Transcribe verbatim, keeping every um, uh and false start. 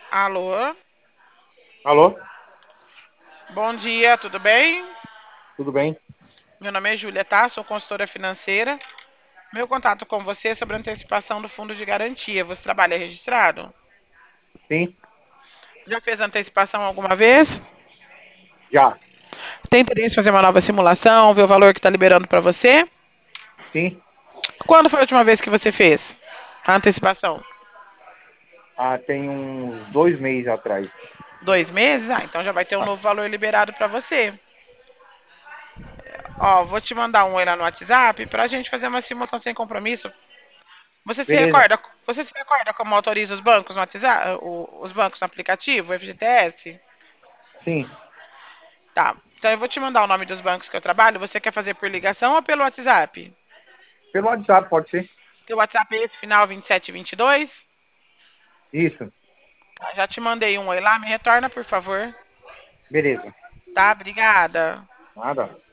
Alô? Alô? Bom dia, tudo bem? Tudo bem? Meu nome é Júlia, tá? Sou consultora financeira. Meu contato com você é sobre a antecipação do fundo de garantia. Você trabalha registrado? Sim, Já fez antecipação alguma vez? já. Tem interesse em fazer uma nova simulação, ver o valor que está liberando para você? Sim. Quando foi a última vez que você fez a antecipação? Ah, tem uns dois meses atrás. Dois meses? Ah, então já vai ter um Ah, novo valor liberado para você. Ó, vou te mandar um oi lá no WhatsApp para a gente fazer uma simulação sem compromisso. Você se beleza. recorda, você se recorda como autoriza os bancos no WhatsApp, o- os bancos no aplicativo, o F G T S? Sim. Tá. Então eu vou te mandar o nome dos bancos que eu trabalho. Você quer fazer por ligação ou pelo WhatsApp? Pelo WhatsApp, pode ser? Teu WhatsApp é esse, final vinte e sete e vinte e dois? Isso. Tá, já te mandei um oi lá, me retorna, por favor. Beleza. Tá? Obrigada. Nada.